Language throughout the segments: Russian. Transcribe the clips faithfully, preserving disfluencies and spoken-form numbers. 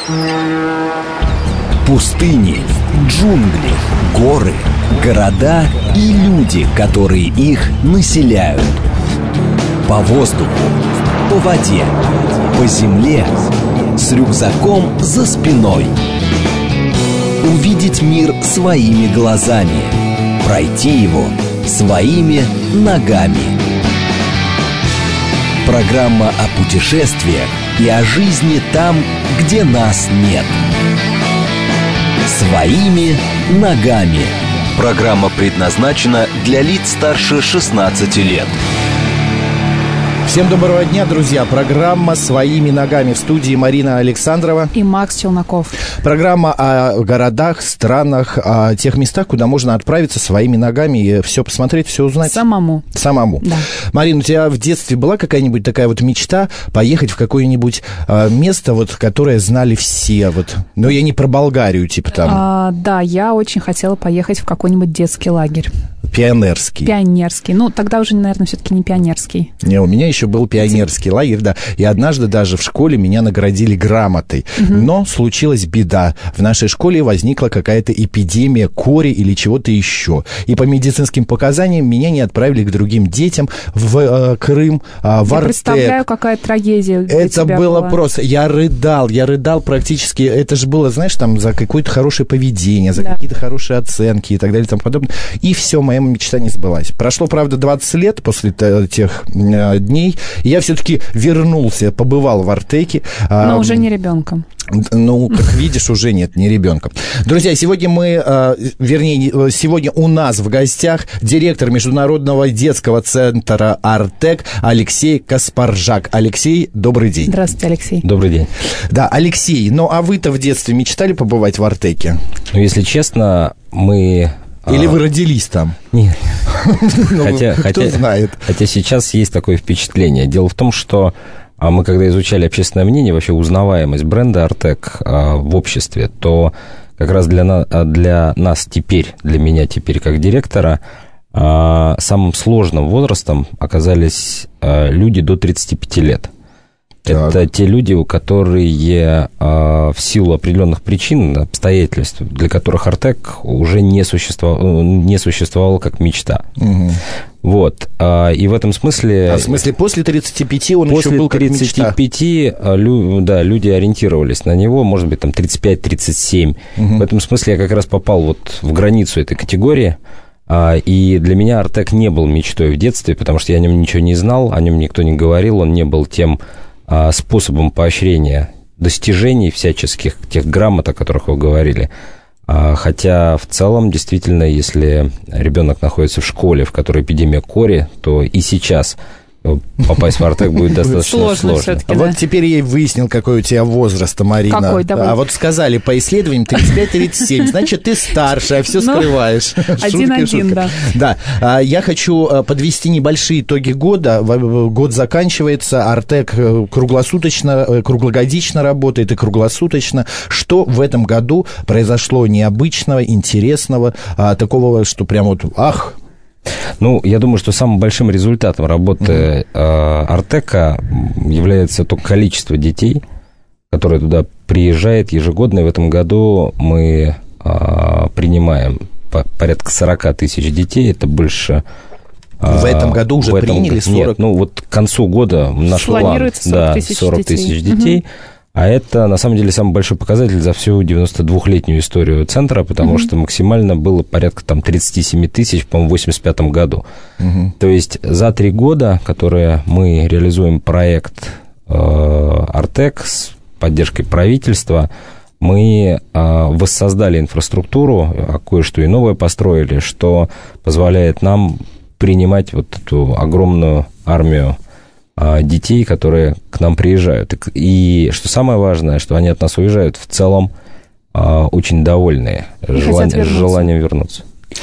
Пустыни, джунгли, горы, города и люди, которые их населяют. По воздуху, по воде, по земле, с рюкзаком за спиной. Увидеть мир своими глазами, пройти его своими ногами. Программа о путешествиях и о жизни там, где нас нет. Своими ногами. Программа предназначена для лиц старше шестнадцати лет. Всем доброго дня, друзья. Программа «Своими ногами». В студии Марина Александрова и Макс Челноков. Программа о городах, странах, о тех местах, куда можно отправиться своими ногами и все посмотреть, все узнать. Самому. Самому. Да. Марина, у тебя в детстве была какая-нибудь такая вот мечта поехать в какое-нибудь а, место, вот, которое знали все? Вот. Но я не про Болгарию, типа там. А, да, я очень хотела поехать в какой-нибудь детский лагерь. Пионерский. Пионерский. Ну, тогда уже, наверное, все-таки не пионерский. Не, у меня еще был пионерский лагерь, да. И однажды даже в школе меня наградили грамотой. Угу. Но случилась беда. В нашей школе возникла какая-то эпидемия кори или чего-то еще. И по медицинским показаниям меня не отправили к другим детям в э, Крым, э, в Я Артек. представляю, какая трагедия для Это тебя было была. просто... Я рыдал, я рыдал практически... Это же было, знаешь, там за какое-то хорошее поведение, за да. какие-то хорошие оценки и так далее и тому подобное. И все, моя мечта не сбылась. Прошло, правда, двадцать лет после тех э, дней, и я все-таки вернулся, побывал в Артеке. Но а, уже не ребенком. Ну, как видишь, уже нет, не ребенком. Друзья, сегодня мы, э, вернее, сегодня у нас в гостях директор Международного детского центра «Артек» Алексей Каспаржак. Алексей, добрый день. Здравствуйте, Алексей. Добрый день. Да, Алексей, ну а вы-то в детстве мечтали побывать в Артеке? Ну, если честно, мы... Или вы родились там? Нет. Хотя, кто знает. Хотя сейчас есть такое впечатление. Дело в том, что мы, когда изучали общественное мнение, вообще узнаваемость бренда «Артек» в обществе, то как раз для, на, для нас теперь, для меня теперь как директора, самым сложным возрастом оказались люди до тридцати пяти лет. Так. Это те люди, у которые а, в силу определенных причин, обстоятельств, для которых «Артек» уже не существовал, не существовал как мечта. Угу. Вот. А, и в этом смысле... А в смысле после тридцати пяти он еще был как мечта? После тридцати пяти, лю, да, люди ориентировались на него, может быть, там тридцать пять - тридцать семь. Угу. В этом смысле я как раз попал вот в границу этой категории. И для меня «Артек» не был мечтой в детстве, потому что я о нем ничего не знал, о нем никто не говорил, он не был тем... способом поощрения достижений всяческих, тех грамот, о которых вы говорили. Хотя в целом, действительно, если ребенок находится в школе, в которой эпидемия кори, то и сейчас попасть в «Артек» будет достаточно сложно. сложно. А да. Вот теперь я выяснил, какой у тебя возраст, Марина. Какой? Давай. А вот сказали по исследованиям тридцать пять - тридцать семь, значит, ты старше, а все ну, скрываешь. Один-один, да. Да. Я хочу подвести небольшие итоги года. Год заканчивается, «Артек» круглосуточно, круглогодично работает и круглосуточно. Что в этом году произошло необычного, интересного, такого, что прям вот ах... Ну, я думаю, что самым большим результатом работы mm-hmm. «Артека» является то количество детей, которые туда приезжают ежегодно. И в этом году мы а, принимаем порядка сорок тысяч детей. Это больше... В а, этом году уже этом, приняли сорок? Нет, ну вот к концу года наш план, да, сорок тысяч детей. Mm-hmm. А это, на самом деле, самый большой показатель за всю девяностодвухлетнюю историю центра, потому mm-hmm. что максимально было порядка там тридцать семь тысяч, по-моему, в восемьдесят пятом году. Mm-hmm. То есть за три года, которые мы реализуем проект э, «Артек» с поддержкой правительства, мы э, воссоздали инфраструктуру, а кое-что и новое построили, что позволяет нам принимать вот эту огромную армию детей, которые к нам приезжают. И что самое важное, что они от нас уезжают в целом очень довольные, желан... желанием вернуться.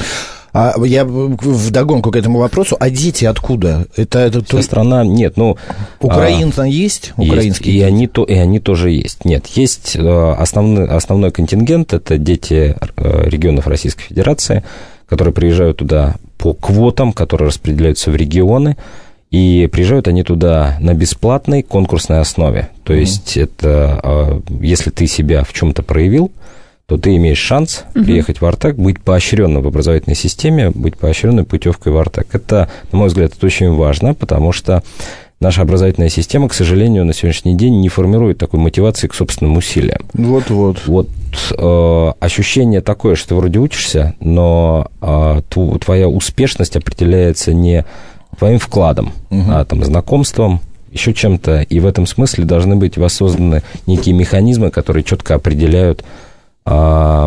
А я вдогонку к этому вопросу, а дети откуда? Это, это Вся страна, нет, ну... Украина а, есть? Украинские есть, и они, то, и они тоже есть. Нет, есть основной, основной контингент, это дети регионов Российской Федерации, которые приезжают туда по квотам, которые распределяются в регионы. И приезжают они туда на бесплатной конкурсной основе. То есть mm-hmm. это, если ты себя в чем-то проявил, то ты имеешь шанс mm-hmm. приехать в Артек, быть поощренным в образовательной системе, быть поощренной путевкой в Артек. Это, на мой взгляд, это очень важно, потому что наша образовательная система, к сожалению, на сегодняшний день не формирует такой мотивации к собственным усилиям. Вот-вот. Вот э, ощущение такое, что ты вроде учишься, но э, твоя успешность определяется не твоим вкладом, угу. а там, знакомством, еще чем-то. И в этом смысле должны быть воссозданы некие механизмы, которые четко определяют э,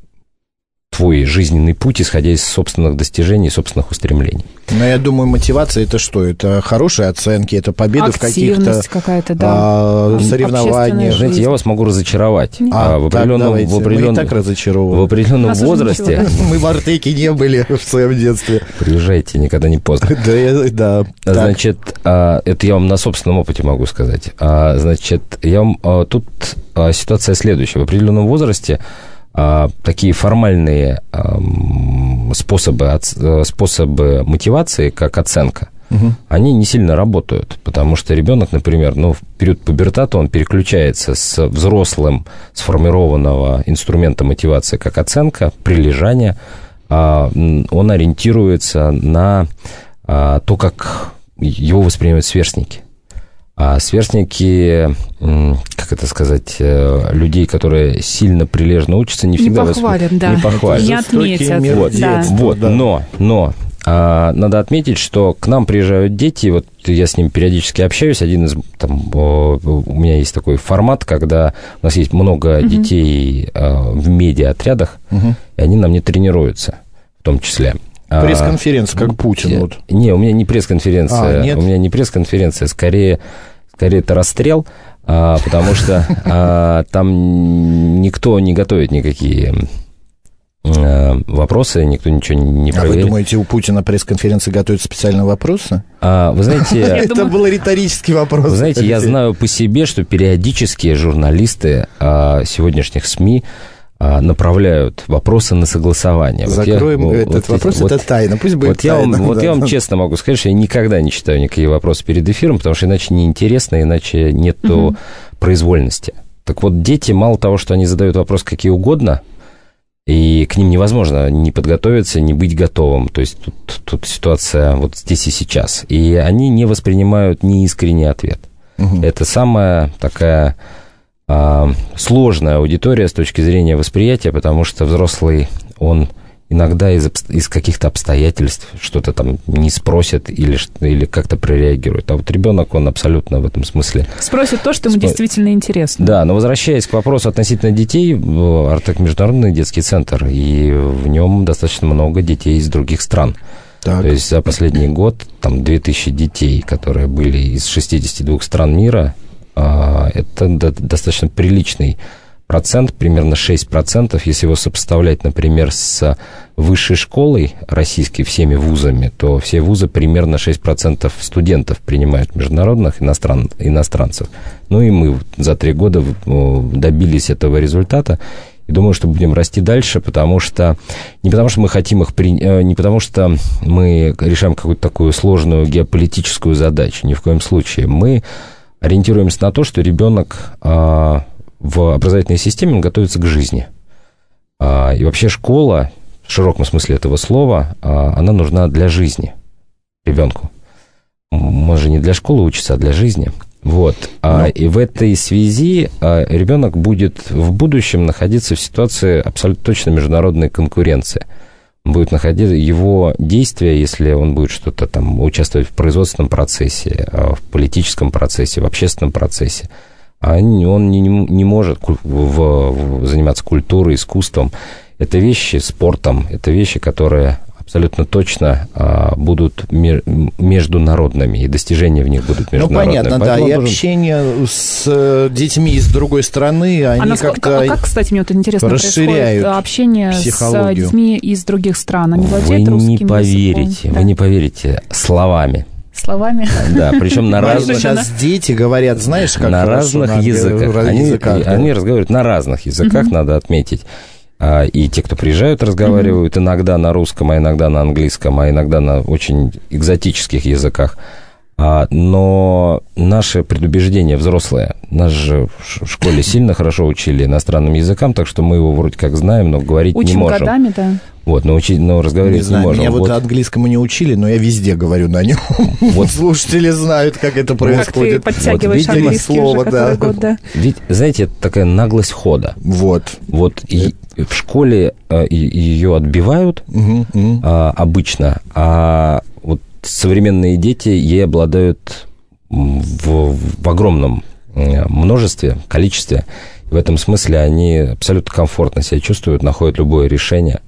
твой жизненный путь, исходя из собственных достижений, собственных устремлений. Но я думаю, мотивация – это что? Это хорошие оценки, это победы в каких-то какая-то, да. а, соревнованиях. Знаете, я вас могу разочаровать. А, а, в определенном, так, в определенном, мы и так разочарованы. В определенном возрасте... Мы в Артеке не были в своем детстве. Приезжайте, никогда не поздно. Да, да. Значит, это я вам на собственном опыте могу сказать. Значит, я вам... Тут ситуация следующая. В определенном возрасте такие формальные способы, способы мотивации, как оценка, угу. они не сильно работают, потому что ребенок, например, ну, в период пубертата он переключается с взрослым сформированного инструмента мотивации, как оценка, прилежание, он ориентируется на то, как его воспринимают сверстники. А сверстники, как это сказать, людей, которые сильно прилежно учатся, не всегда... Не похвалят, восп... да. Не похвалят. Не отметят. Вот, да. вот да. но, но а, надо отметить, что к нам приезжают дети, вот я с ними периодически общаюсь, один из... Там, у меня есть такой формат, когда у нас есть много uh-huh. детей а, в медиа-отрядах, uh-huh. и они на мне тренируются, в том числе. Пресс-конференция, как Путин. Вот. Не, у меня не пресс-конференция. А, нет? У меня не пресс-конференция, скорее, скорее это расстрел, а, потому что а, там никто не готовит никакие а, вопросы, никто ничего не проверяет. А вы думаете, у Путина пресс-конференции готовят специальные вопросы? А, вы знаете... Это был риторический вопрос. Вы знаете, я знаю по себе, что периодически журналисты сегодняшних СМИ направляют вопросы на согласование. Закроем вот я, этот вот, вопрос, вот, это тайна, пусть будет вот тайна. Я вам, да, вот да, я вам да. честно могу сказать, что я никогда не читаю никакие вопросы перед эфиром, потому что иначе неинтересно, иначе нету угу. произвольности. Так вот, дети, мало того, что они задают вопросы какие угодно, и к ним невозможно не подготовиться, не быть готовым. То есть тут, тут ситуация вот здесь и сейчас. И они не воспринимают неискренний ответ. Угу. Это самая такая... сложная аудитория с точки зрения восприятия, потому что взрослый, он иногда из, из каких-то обстоятельств что-то там не спросит или, или как-то прореагирует. А вот ребенок, он абсолютно в этом смысле... Спросит то, что ему Спро... действительно интересно. Да, но возвращаясь к вопросу относительно детей, Артек — международный детский центр, и в нем достаточно много детей из других стран. Так. То есть за последний год там две тысячи детей, которые были из шестидесяти двух стран мира, это достаточно приличный процент, примерно шесть процентов. Если его сопоставлять, например, с высшей школой российской, всеми вузами, то все вузы примерно шесть процентов студентов принимают международных иностран, иностранцев. Ну и мы за три года добились этого результата. И думаю, что будем расти дальше, потому что... Не потому что мы хотим их принять, не потому что мы решаем какую-то такую сложную геополитическую задачу, ни в коем случае. Мы... ориентируемся на то, что ребенок а, в образовательной системе готовится к жизни. А, и вообще школа, в широком смысле этого слова, а, она нужна для жизни ребенку. Он же не для школы учится, а для жизни. Вот. А, и в этой связи а, ребенок будет в будущем находиться в ситуации абсолютно точно международной конкуренции. Будет находиться его действия, если он будет что-то там участвовать в производственном процессе, в политическом процессе, в общественном процессе, он не, не может в, в, заниматься культурой, искусством. Это вещи, спортом, это вещи, которые абсолютно точно а, будут мер, международными, и достижения в них будут международными. Ну, понятно, Поэтому да, и должен... общение с детьми из другой страны, они а насколько, как-то а как, кстати, мне вот интересно расширяют происходит общение психологию. С детьми из других стран? Они владеют вы русским не поверите, языком? Вы да. не поверите, словами. Словами? Да, причем на разных... Сейчас дети говорят, знаешь, как на разных на языках. Они, языках да. они разговаривают на разных языках, uh-huh. надо отметить. И те, кто приезжают, разговаривают mm-hmm. иногда на русском, а иногда на английском, а иногда на очень экзотических языках. Но наши предубеждения взрослые, нас же в школе сильно хорошо учили иностранным языкам, так что мы его вроде как знаем, но говорить Учим не можем. Учим годами, да. Вот, но, учить, но разговаривать не, знаю, не можем. Меня вот, вот английскому не учили, но я везде говорю на нем. Вот слушатели знают, как это происходит. Как ты подтягиваешь вот, английский слово, уже да. год, да. Ведь, знаете, это такая наглость хода. Вот. Вот и в школе а, и, ее отбивают угу, угу. А, обычно, а вот современные дети ей обладают в, в огромном множестве, количестве. В этом смысле они абсолютно комфортно себя чувствуют, находят любое решение.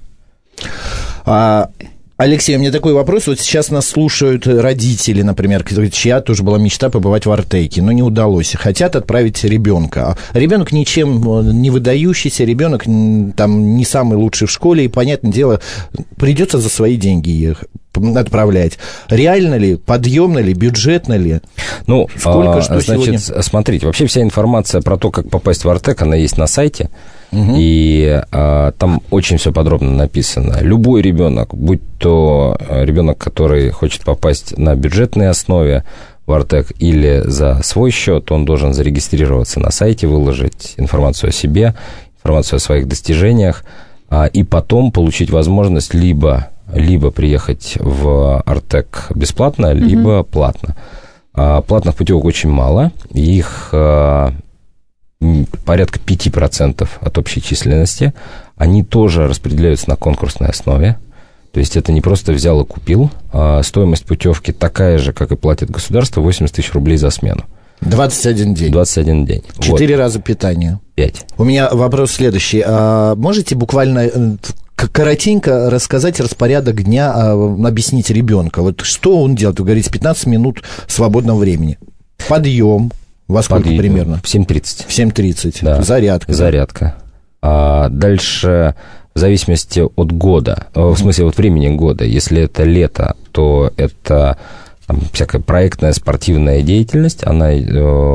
А, Алексей, у меня такой вопрос. Вот сейчас нас слушают родители, например, чья тоже была мечта побывать в Артеке, но не удалось. Хотят отправить ребенка. Ребенок ничем не выдающийся, ребенок там не самый лучший в школе, и, понятное дело, придется за свои деньги ехать. Отправлять. Реально ли, подъемно ли, бюджетно ли? Ну, Сколько, а, что значит, сегодня? Смотрите, вообще вся информация про то, как попасть в Артек, она есть на сайте, угу. и а, там очень все подробно написано. Любой ребенок, будь то ребенок, который хочет попасть на бюджетной основе в Артек или за свой счет, он должен зарегистрироваться на сайте, выложить информацию о себе, информацию о своих достижениях, а, и потом получить возможность либо либо приехать в Артек бесплатно, mm-hmm. либо платно. А, платных путевок очень мало, их а, порядка пять процентов от общей численности. Они тоже распределяются на конкурсной основе. То есть это не просто взял и купил. А стоимость путевки такая же, как и платит государство, восемьдесят тысяч рублей за смену. двадцать один день. двадцать один день. Четыре вот. раза питание. Пять. У меня вопрос следующий. А можете буквально коротенько рассказать распорядок дня, объяснить ребенка? Вот что он делает? Вы говорите, пятнадцать минут свободного времени. Подъем. Во сколько Подъем. примерно? В семь тридцать. В семь тридцать. Да. Зарядка. Зарядка. А дальше, в зависимости от года, в смысле от времени года, если это лето, то это там, всякая проектная спортивная деятельность, она, она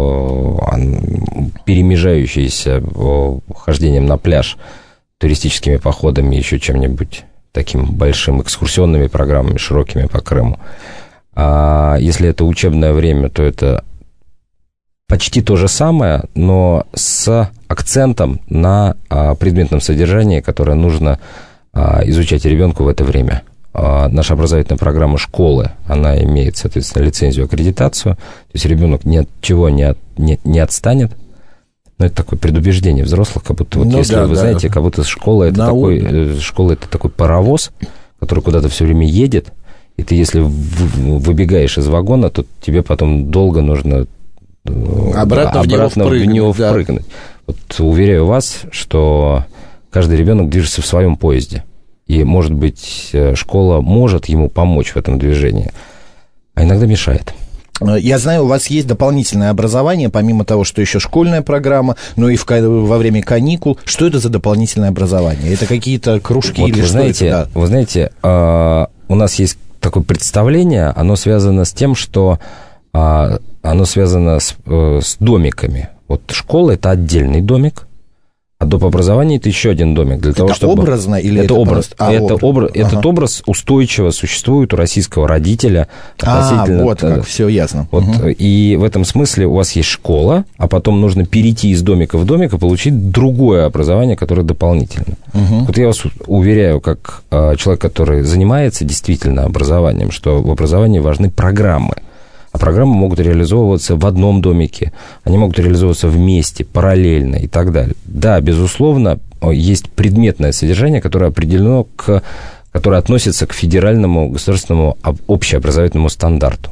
перемежающаяся хождением на пляж, туристическими походами, еще чем-нибудь таким большим, экскурсионными программами, широкими по Крыму. А если это учебное время, то это почти то же самое, но с акцентом на а, предметном содержании, которое нужно а, изучать ребенку в это время. А, наша образовательная программа школы, она имеет, соответственно, лицензию, аккредитацию, то есть ребенок ни от чего не, от, не, не отстанет. Но это такое предубеждение взрослых, как будто, вот ну, если да, вы да. знаете, как будто школа это, такой, школа это такой паровоз, который куда-то все время едет, и ты, если выбегаешь из вагона, то тебе потом долго нужно обратно, обратно в него впрыгнуть. Да. впрыгнуть. Вот уверяю вас, что каждый ребенок движется в своем поезде, и, может быть, школа может ему помочь в этом движении, а иногда мешает. Я знаю, у вас есть дополнительное образование, помимо того, что еще школьная программа, но и в, во время каникул. Что это за дополнительное образование? Это какие-то кружки вот или вы что знаете, это? Да. Вы знаете, у нас есть такое представление, оно связано с тем, что оно связано с, с домиками. Вот школа – это отдельный домик, а доп. Образование – это еще один домик. Для это того, чтобы... образно или это, это образ? А, это образ. образ. Ага. Этот образ устойчиво существует у российского родителя. А, вот как, все ясно. Вот, угу. И в этом смысле у вас есть школа, а потом нужно перейти из домика в домик и получить другое образование, которое дополнительно. Угу. Вот я вас уверяю, как человек, который занимается действительно образованием, что в образовании важны программы. А программы могут реализовываться в одном домике, они могут реализовываться вместе, параллельно и так далее. Да, безусловно, есть предметное содержание, которое определено, к, которое относится к федеральному государственному общеобразовательному стандарту.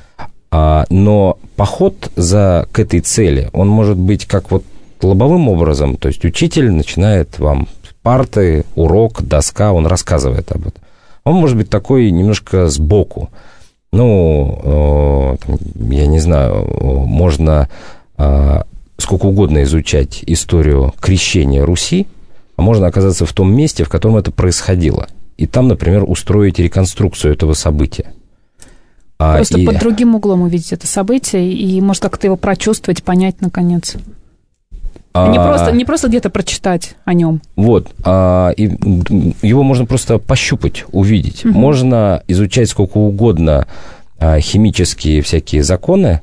Но поход за, к этой цели, он может быть как вот лобовым образом, то есть учитель начинает вам парты, урок, доска, он рассказывает об этом. Он может быть такой немножко сбоку. Ну, я не знаю, можно сколько угодно изучать историю крещения Руси, а можно оказаться в том месте, в котором это происходило. И там, например, устроить реконструкцию этого события. Просто и... под другим углом увидеть это событие и, может, как-то его прочувствовать, понять, наконец. А... Не, просто, не просто где-то прочитать о нем. Вот. А, и его можно просто пощупать, увидеть. Угу. Можно изучать сколько угодно химические всякие законы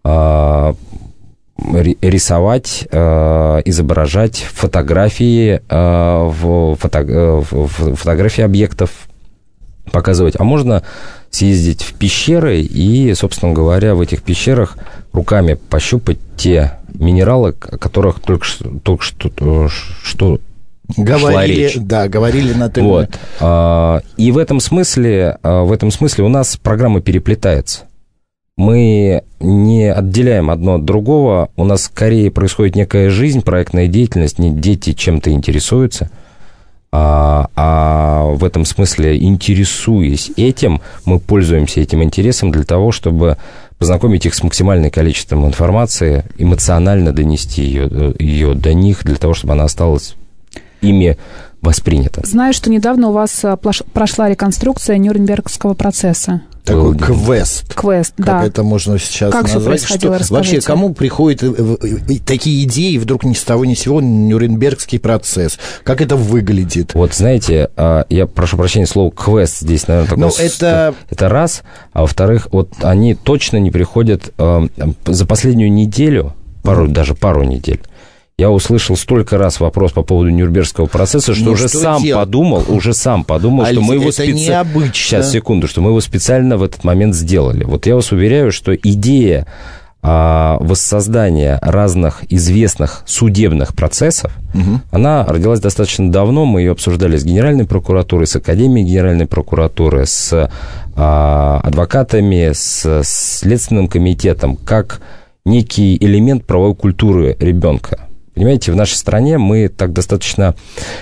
рисовать, изображать фотографии, в фото, в фотографии объектов показывать. А можно съездить в пещеры и, собственно говоря, в этих пещерах руками пощупать те минералы, о которых только что, только что, что говорили, шла речь. Да, говорили на ТВ. Вот. И в этом смысле, в этом смысле у нас программа переплетается. Мы не отделяем одно от другого, у нас скорее происходит некая жизнь, проектная деятельность, не дети чем-то интересуются, а, а в этом смысле, интересуясь этим, мы пользуемся этим интересом для того, чтобы познакомить их с максимальным количеством информации, эмоционально донести ее, ее до них, для того, чтобы она осталась ими воспринята. Знаю, что недавно у вас прошла реконструкция Нюрнбергского процесса. Такой квест. Квест, как да. это можно сейчас как назвать? Все происходило, что вообще, кому приходят такие идеи, вдруг ни с того ни с сего Нюрнбергский процесс? Как это выглядит? Вот, знаете, я прошу прощения, слово квест здесь, наверное, такое... Ну, это... Это раз, а во-вторых, вот они точно не приходят за последнюю неделю, пару, mm. даже пару недель. Я услышал столько раз вопрос по поводу Нюрнбергского процесса, что ну, уже что сам делать? подумал, уже сам подумал, Алис, что мы его специально... Сейчас, секунду, что мы его специально в этот момент сделали. Вот я вас уверяю, что идея а, воссоздания разных известных судебных процессов, угу. она родилась достаточно давно. Мы ее обсуждали с Генеральной прокуратурой, с Академией Генеральной прокуратуры, с а, адвокатами, с Следственным комитетом, как некий элемент правовой культуры ребенка. Понимаете, в нашей стране мы так достаточно,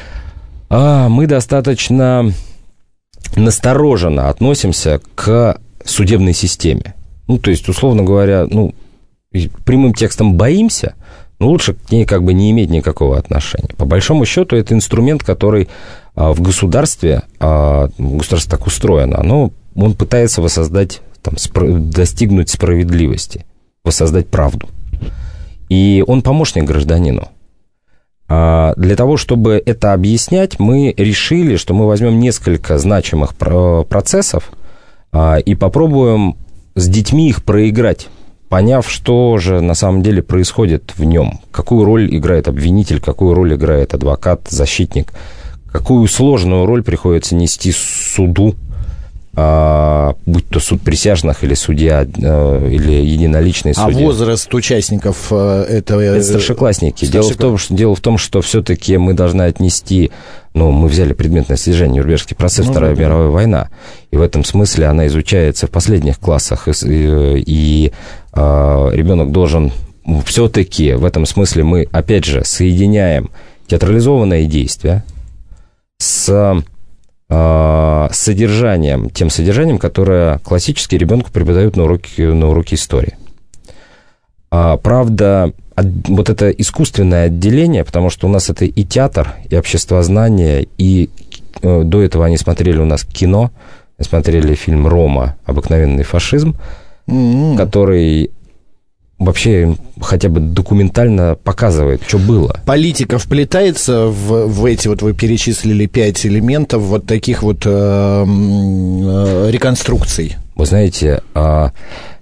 а, мы достаточно настороженно относимся к судебной системе. Ну, то есть, условно говоря, ну, прямым текстом боимся, но лучше к ней как бы не иметь никакого отношения. По большому счету, это инструмент, который а, в государстве, а, государство так устроено, оно, он пытается воссоздать, там, спро- достигнуть справедливости, воссоздать правду. И он помощник гражданину. А для того, чтобы это объяснять, мы решили, что мы возьмем несколько значимых процессов и попробуем с детьми их проиграть, поняв, что же на самом деле происходит в нем, какую роль играет обвинитель, какую роль играет адвокат, защитник, какую сложную роль приходится нести суду, А, будь то суд присяжных или судья, или единоличный судья. А возраст участников этого... Это старшеклассники. Старшеклассники. Дело в том, что, дело в том, что все-таки мы должны отнести... Ну, мы взяли предметное содержание Нюрнбергский процесс, ну, Вторая да, мировая да. война. И в этом смысле она изучается в последних классах. И, и, и а, ребенок должен... Все-таки в этом смысле мы, опять же, соединяем театрализованное действие с... с содержанием, тем содержанием, которое классически ребенку преподают на уроке, на уроке истории. А, правда, от, вот это искусственное отделение, потому что у нас это и театр, и обществознание, и э, до этого они смотрели у нас кино, смотрели фильм «Рома. Обыкновенный фашизм», mm-hmm. который... вообще хотя бы документально показывает, что было. Политика вплетается в, в эти, вот вы перечислили пять элементов вот таких вот э, э, реконструкций? Вы знаете, э,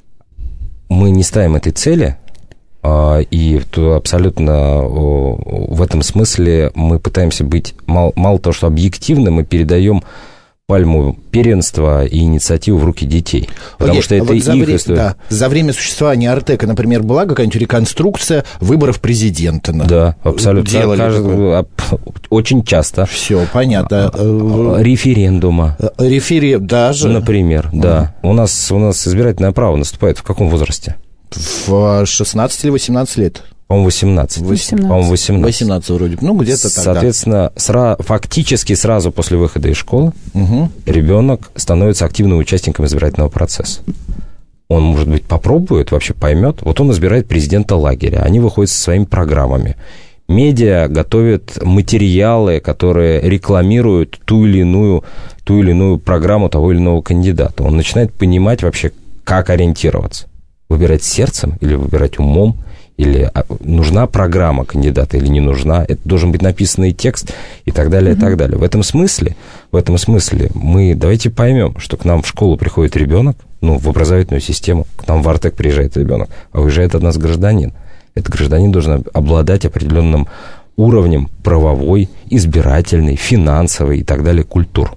мы не ставим этой цели, э, и абсолютно э, в этом смысле мы пытаемся быть, мало, мало того, что объективны, мы передаем пальму первенства и инициативу в руки детей. Потому Окей, что это вот за их вре- история. Да. За время существования Артека, например, была какая-нибудь реконструкция выборов президента? Да, абсолютно. Делали Каждый, очень часто. Все, понятно. Референдума. Рефери... Даже? Например, uh-huh. да. У нас, у нас избирательное право наступает в каком возрасте? В шестнадцать или восемнадцать лет. По-моему, восемнадцать. восемнадцать. По-моему, восемнадцать. восемнадцать вроде. Ну, где-то тогда. Соответственно, сра- фактически сразу после выхода из школы угу. ребенок становится активным участником избирательного процесса. Он, может быть, попробует, вообще поймет. Вот он избирает президента лагеря. Они выходят со своими программами. Медиа готовят материалы, которые рекламируют ту или иную, ту или иную программу того или иного кандидата. Он начинает понимать вообще, как ориентироваться. Выбирать сердцем или выбирать умом. Или нужна программа кандидата, или не нужна. Это должен быть написанный текст и так далее, mm-hmm. и так далее. В этом смысле, в этом смысле мы давайте поймем, что к нам в школу приходит ребенок, ну, в образовательную систему. К нам в Артек приезжает ребенок, а уезжает от нас гражданин. Этот гражданин должен обладать определенным уровнем правовой, избирательной, финансовой и так далее культур.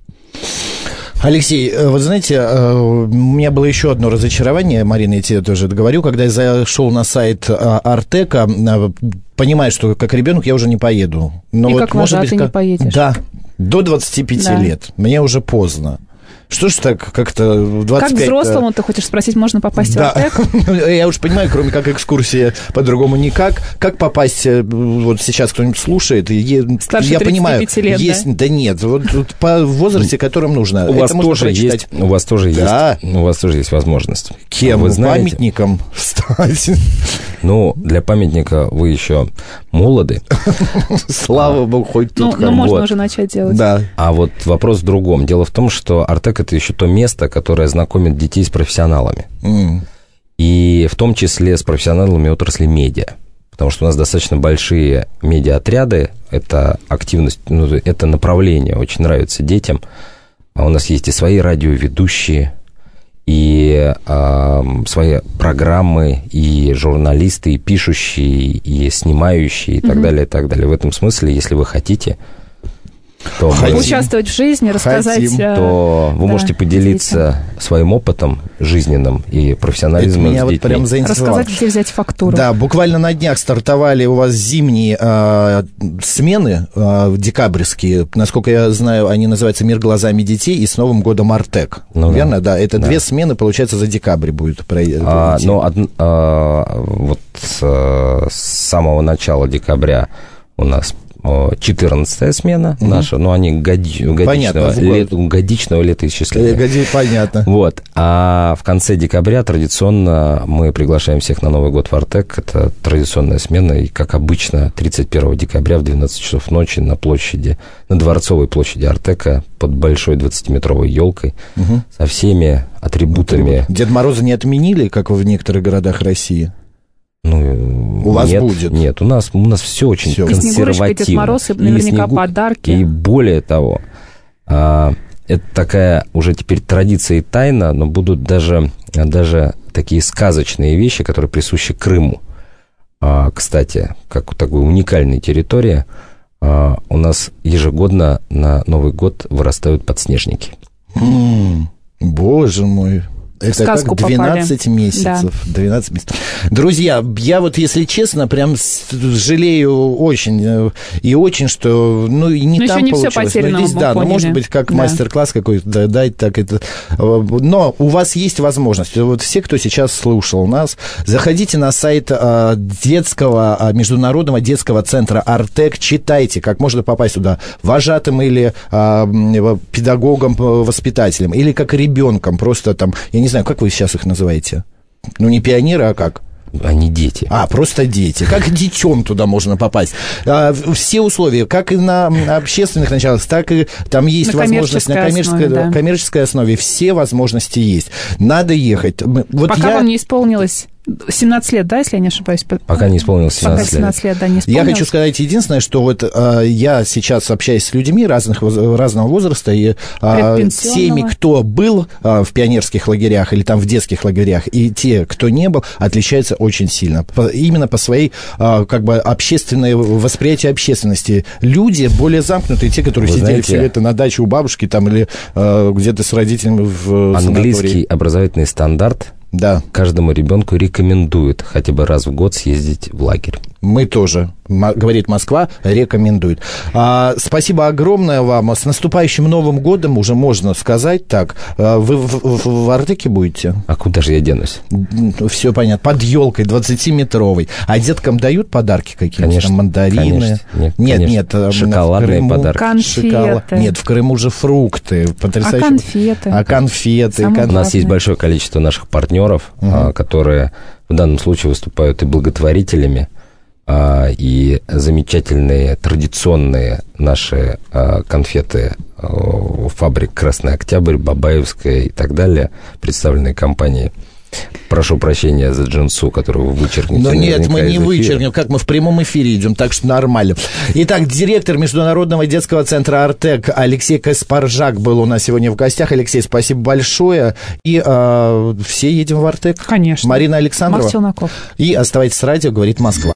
Алексей, вот знаете, у меня было еще одно разочарование, Марина, я тебе тоже говорю, когда я зашел на сайт Артека, понимаю, что как ребенок я уже не поеду. Но и вот, как может быть, ты как... не поедешь. Да, до двадцати пяти да. лет, мне уже поздно. Что ж так как-то в двадцать пять... Как взрослому ты хочешь спросить, можно попасть да. в Артек? Я уж понимаю, кроме как экскурсия, по-другому никак. Как попасть, вот сейчас кто-нибудь слушает, старше я понимаю, лет, есть, да? да нет, вот, вот по возрасте, которым нужно. У вас тоже есть, у вас тоже да. есть, у вас тоже есть возможность. Кем? Вы знаете? Памятником стать. Ну, для памятника вы еще молоды. Слава богу, хоть тут. Ну, можно уже начать делать. Да. А вот вопрос в другом. Дело в том, что Артек — это еще то место, которое знакомит детей с профессионалами. Mm. И в том числе с профессионалами отрасли медиа. Потому что у нас достаточно большие медиаотряды. Это активность, ну, это направление очень нравится детям. А у нас есть и свои радиоведущие, и э, свои программы, и журналисты, и пишущие, и снимающие, и mm-hmm. так далее, и так далее. В этом смысле, если вы хотите... То Хотим. Участвовать в жизни, рассказать... Хотим, то вы да, можете поделиться детям. Своим опытом жизненным и профессионализмом меня с вот детьми. Прям заинтересовало. Рассказать, где взять фактуру. Да, буквально на днях стартовали у вас зимние э, смены э, декабрьские. Насколько я знаю, они называются «Мир глазами детей» и «С Новым годом Артек». Ну, верно? Да. да. Это да. две смены, получается, за декабрь будет пройти. А, ну, од, а, вот с, с самого начала декабря у нас четырнадцатая смена угу. наша, но они годи, годичного, лет, годичного летоисчисления. Годи, понятно. Вот. А в конце декабря традиционно мы приглашаем всех на Новый год в Артек. Это традиционная смена. И, как обычно, тридцать первого декабря в двенадцать часов ночи на площади, на Дворцовой площади Артека под большой двадцатиметровой елкой угу. со всеми атрибутами. Дед Мороза не отменили, как в некоторых городах России? Ну, у вас нет, будет? Нет, у нас, у нас все очень все. консервативно. И Дед Мороз, и наверняка и снегу, подарки. И более того, а, это такая уже теперь традиция и тайна, но будут даже, даже такие сказочные вещи, которые присущи Крыму. А, кстати, как такой уникальной территории, а, у нас ежегодно на Новый год вырастают подснежники. М-м, боже мой! Это сказку как двенадцать попали. месяцев. Да. двенадцать месяцев. Друзья, я вот, если честно, прям жалею очень и очень, что ну и не но там еще не получилось. Все потеряно, ну, здесь, да, ну, может быть, как да. мастер-класс какой-то да, дать, так это. Но у вас есть возможность. Вот все, кто сейчас слушал нас, заходите на сайт детского, международного детского центра Артек, читайте, как можно попасть туда вожатым или педагогом, воспитателем, или как ребенком, просто там, я не знаю, как вы сейчас их называете? Ну, не пионеры, а как? Они дети. А, просто дети. Как детем туда можно попасть? А, все условия, как и на общественных началах, так и там есть на возможность на коммерческой основе, да. коммерческой основе. Все возможности есть. Надо ехать. Вот Пока я... вам не исполнилось... семнадцать лет, да, если я не ошибаюсь? Пока не исполнилось семнадцать лет. Пока семнадцать лет, да, не исполнилось. Я хочу сказать единственное, что вот э, я сейчас общаюсь с людьми разных, разного возраста, и э, теми, кто был э, в пионерских лагерях или там в детских лагерях, и те, кто не был, отличаются очень сильно. По, именно по своей, э, как бы, общественной, восприятию общественности. Люди более замкнутые, те, которые Вы сидели знаете, все это на даче у бабушки там или э, где-то с родителями в английский санатории. Образовательный стандарт да. каждому ребенку рекомендует хотя бы раз в год съездить в лагерь. Мы тоже, говорит Москва, рекомендует. А, спасибо огромное вам. С наступающим Новым годом уже можно сказать так. Вы в, в, в Артеке будете? А куда же я денусь? Все понятно. Под елкой двадцатиметровой. А деткам дают подарки какие-то? Конечно. Там мандарины? Конечно. Нет, нет, конечно. нет. Шоколадные Крыму, подарки. Конфеты. Шоколад. Нет, в Крыму же фрукты. Потрясающие. А конфеты? А конфеты. Самое У нас есть большое количество наших партнеров, угу. которые в данном случае выступают и благотворителями, и замечательные традиционные наши конфеты фабрик «Красный Октябрь», «Бабаевская» и так далее, представленные компанией, Прошу прощения за джинсу, которую вы вычеркнете. Но нет, мы не вычеркнем, как мы в прямом эфире идем, так что нормально. Итак, директор Международного детского центра «Артек» Алексей Каспаржак был у нас сегодня в гостях. Алексей, спасибо большое. И э, все едем в «Артек». Конечно. Марина Александрова. Марк Челноков. И оставайтесь с радио, говорит Москва.